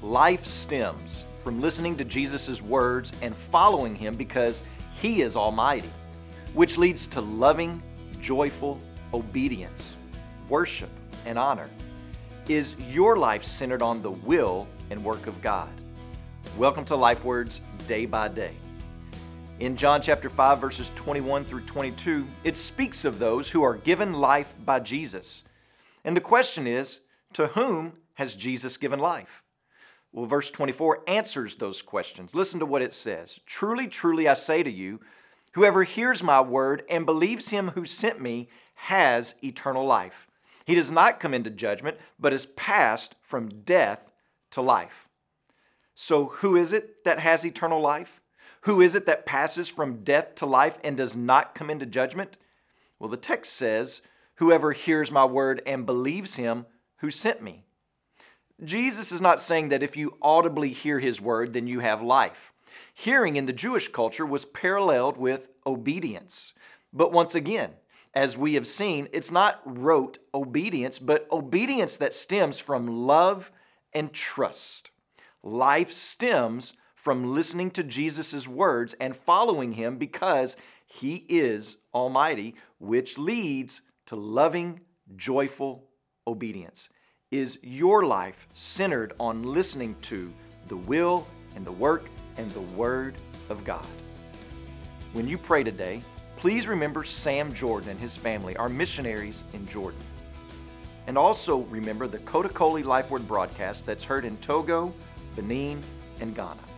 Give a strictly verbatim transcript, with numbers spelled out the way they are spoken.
Life stems from listening to Jesus' words and following Him because He is almighty, which leads to loving, joyful obedience, worship, and honor. Is your life centered on the will and work of God? Welcome to Life Words Day by Day. In John chapter five, verses twenty-one through twenty-two, it speaks of those who are given life by Jesus. And the question is, to whom has Jesus given life? Well, verse twenty-four answers those questions. Listen to what it says. Truly, truly, I say to you, whoever hears my word and believes Him who sent me has eternal life. He does not come into judgment, but is passed from death to life. So who is it that has eternal life? Who is it that passes from death to life and does not come into judgment? Well, the text says, whoever hears my word and believes Him who sent me. Jesus is not saying that if you audibly hear His word, then you have life. Hearing in the Jewish culture was paralleled with obedience. But once again, as we have seen, it's not rote obedience, but obedience that stems from love and trust. Life stems from listening to Jesus' words and following Him because He is almighty, which leads to loving, joyful obedience. Is your life centered on listening to the will and the work and the Word of God? When you pray today, please remember Sam Jordan and his family, our missionaries in Jordan. And also remember the Kotakoli Life Word broadcast that's heard in Togo, Benin, and Ghana.